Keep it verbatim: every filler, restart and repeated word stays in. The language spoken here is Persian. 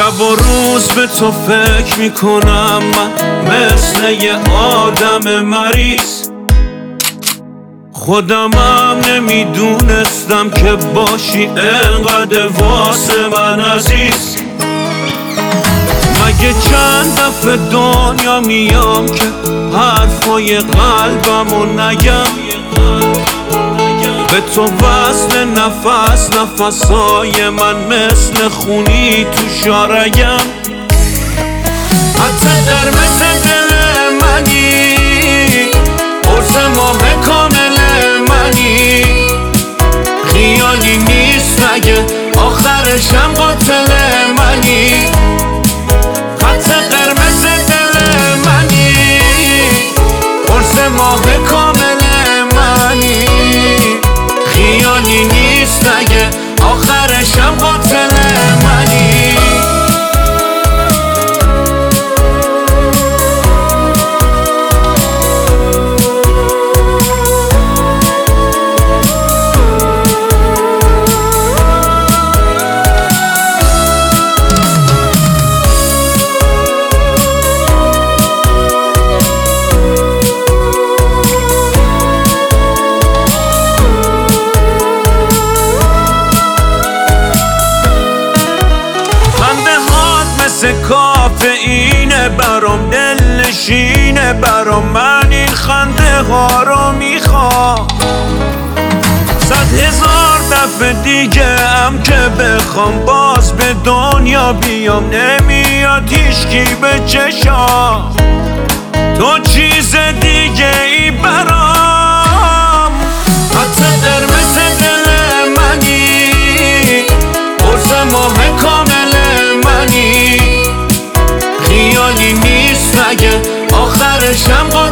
شب و روز به تو فکر میکنم من مثل یه آدم مریض. خودمم نمیدونستم که باشی انقدر واسه من عزیز. مگه چند دفعه دنیا میام که حرفای قلبمو نگم، به تو وصل نفس نفسای من مثل خونی تو شارگم. حتی در مثل دل منی، قرص ماه کامل منی، خیالی نیست مگه آخرشم قاتل منی. حتی قرمز دل منی، قرص ماه کامل منی، خیالی نیست اگه آخرشم قاتل منی. کافئینه برام، دلنشینه برام، من این خنده ها رو میخوام. صد هزار دفعه دیگه هم که بخوام باز به دنیا بیام، نمیاد هیچکی به چشام. تو چیز دیگه ای برام، حتی قرمز دل منی، قرص ماه کامل منی، خیالی نیست مگه آخرشم